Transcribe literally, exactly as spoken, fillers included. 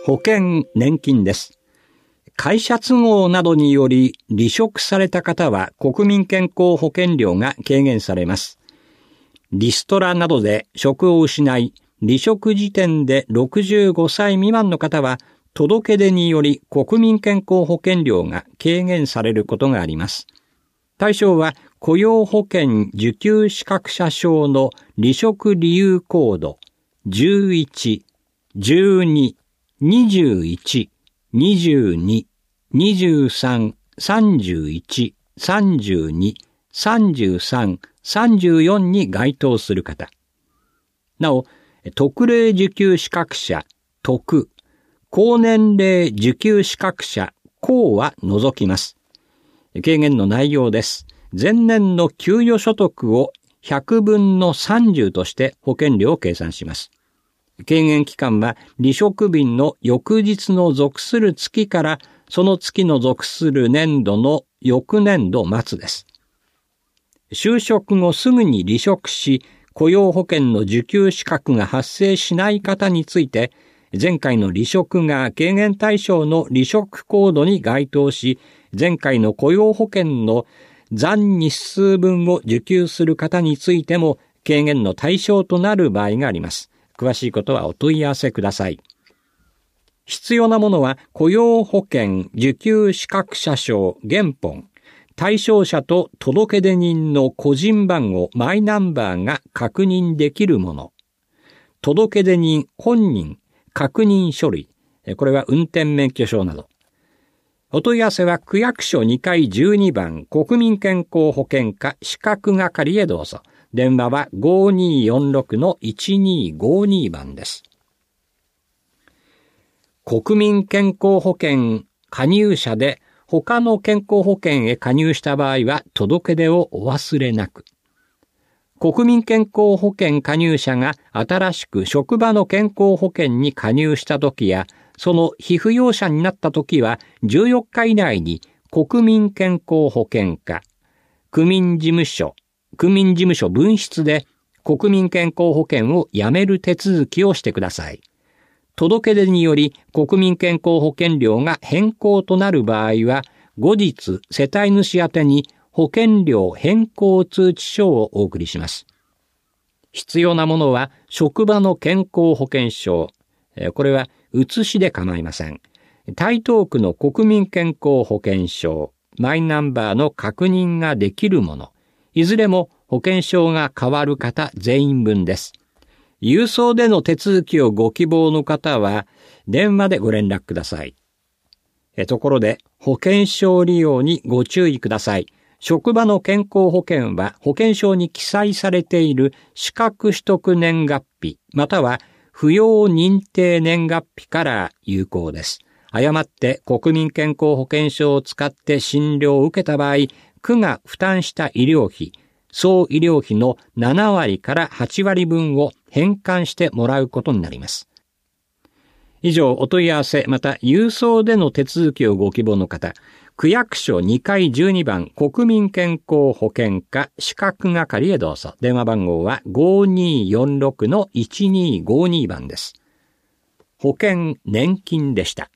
保険年金です。会社都合などにより離職された方は国民健康保険料が軽減されます。リストラなどで職を失い、離職時点でろくじゅうごさい未満の方は届け出により国民健康保険料が軽減されることがあります。対象は雇用保険受給資格者証の離職理由コードじゅういち、じゅうに、にじゅういち、にじゅうに、にじゅうさん、さんじゅういち、さんじゅうに、さんじゅうさん、さんじゅうよんに該当する方。なお、特例受給資格者、特、高年齢受給資格者、高は除きます。軽減の内容です。前年の給与所得をひゃくぶんのさんじゅうとして保険料を計算します。軽減期間は離職日の翌日の属する月からその月の属する年度の翌年度末です。就職後すぐに離職し、雇用保険の受給資格が発生しない方について、前回の離職が軽減対象の離職コードに該当し、前回の雇用保険の残日数分を受給する方についても軽減の対象となる場合があります。詳しいことはお問い合わせください。必要なものは雇用保険受給資格者証原本、対象者と届出人の個人番号マイナンバーが確認できるもの、届出人本人確認書類、これは運転免許証など。お問い合わせは区役所にかいじゅうにばん国民健康保険課資格係へどうぞ。電話は ごにーよんろくのいちにーごに 番です。国民健康保険加入者で他の健康保険へ加入した場合は届け出をお忘れなく。国民健康保険加入者が新しく職場の健康保険に加入したときや、その被扶養者になったときはじゅうよっか以内に国民健康保険課、区民事務所、区民事務所分室で国民健康保険をやめる手続きをしてください。届け出により国民健康保険料が変更となる場合は、後日世帯主宛に保険料変更通知書をお送りします。必要なものは職場の健康保険証、これは写しで構いません。台東区の国民健康保険証、マイナンバーの確認ができるもの、いずれも保険証が変わる方全員分です。郵送での手続きをご希望の方は電話でご連絡ください。えところで保険証利用にご注意ください。職場の健康保険は保険証に記載されている資格取得年月日または扶養認定年月日から有効です。誤って国民健康保険証を使って診療を受けた場合、区が負担した医療費、総医療費のななわりからはちわりぶんを返還してもらうことになります。以上、お問い合わせまた郵送での手続きをご希望の方、区役所にかいじゅうにばん国民健康保険課資格係へどうぞ。電話番号は ごにーよんろくのいちにーごに 番です。保険年金でした。